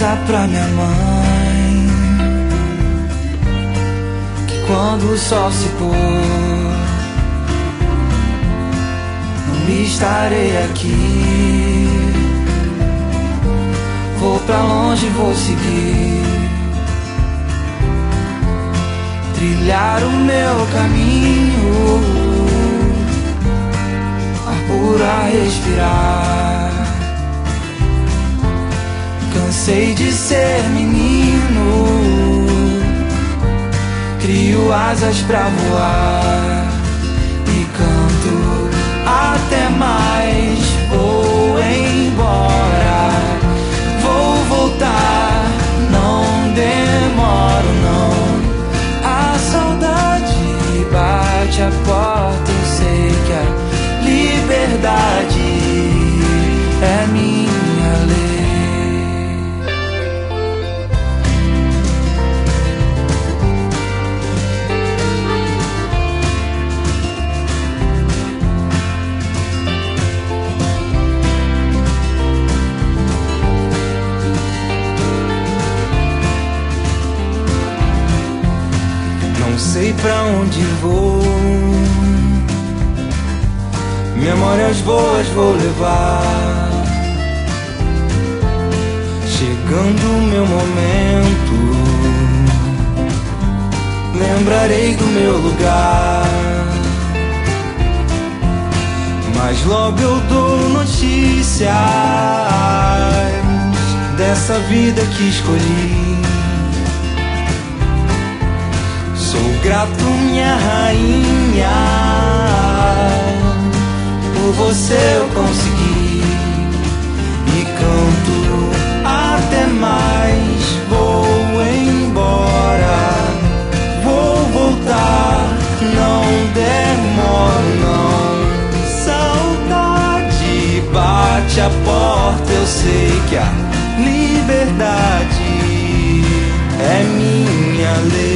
Avisa pra minha mãe que quando o sol se pôr não estarei aqui. Vou pra longe, vou seguir, trilhar o meu caminho, ar puro a respirar. Cansei de ser menino, crio asas pra voar e canto até mais. Vou embora, vou voltar, não demoro não. A saudade bate a porta, eu sei que a liberdade é minha lei. Não sei pra onde vou, memórias boas vou levar. Chegando o meu momento, lembrarei do meu lugar. Mas logo eu dou notícias dessa vida que escolhi. Sou grato, minha rainha, por você eu consegui. E canto até mais, vou embora, vou voltar, não demoro não. Saudade bate a porta, eu sei que a liberdade é minha lei.